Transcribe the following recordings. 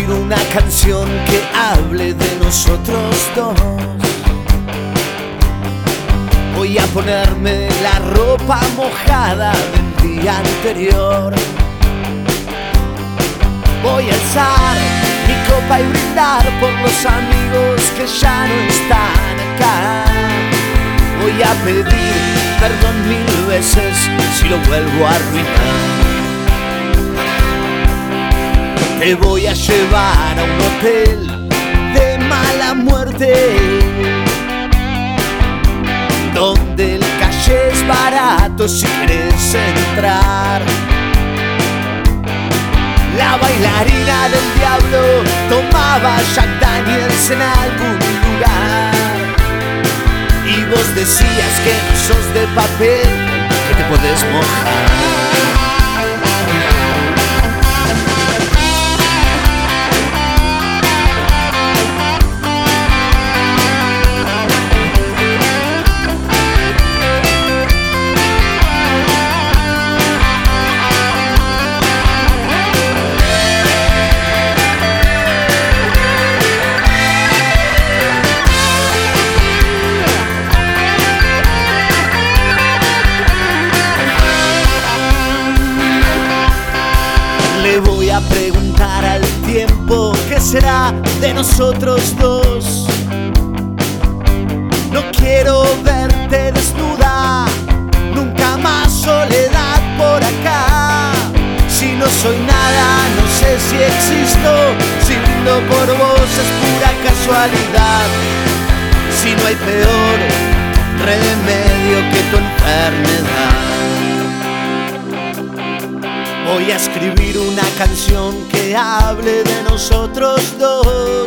escribir una canción que hable de nosotros dos. Voy a ponerme la ropa mojada del día anterior. Voy a alzar mi copa y brindar por los amigos que ya no están acá. Voy a pedir perdón 1000 veces si lo vuelvo a arruinar. Te voy a llevar a un hotel de mala muerte, donde el calle es barato si quieres entrar. La bailarina del diablo tomaba Jack Daniels en algún lugar, y vos decías que no sos de papel, que te podés mojar. Le voy a preguntar al tiempo qué será de nosotros dos. No quiero verte desnuda, nunca más soledad por acá. Si no soy nada, no sé si existo. Si brindo por vos es pura casualidad. Si no hay peor remedio que tu enfermedad. Voy a escribir una canción que hable de nosotros dos.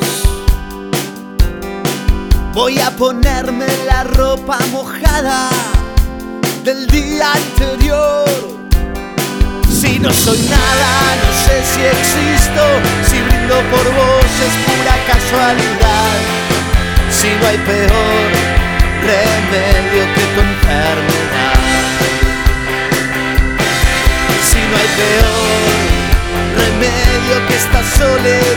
Voy a ponerme la ropa mojada del día anterior. Si no soy nada, no sé si existo. Si brindo por vos es pura casualidad. Si no hay peor remedio que tu enfermedad. Si no hay peor remedio que esta soledad.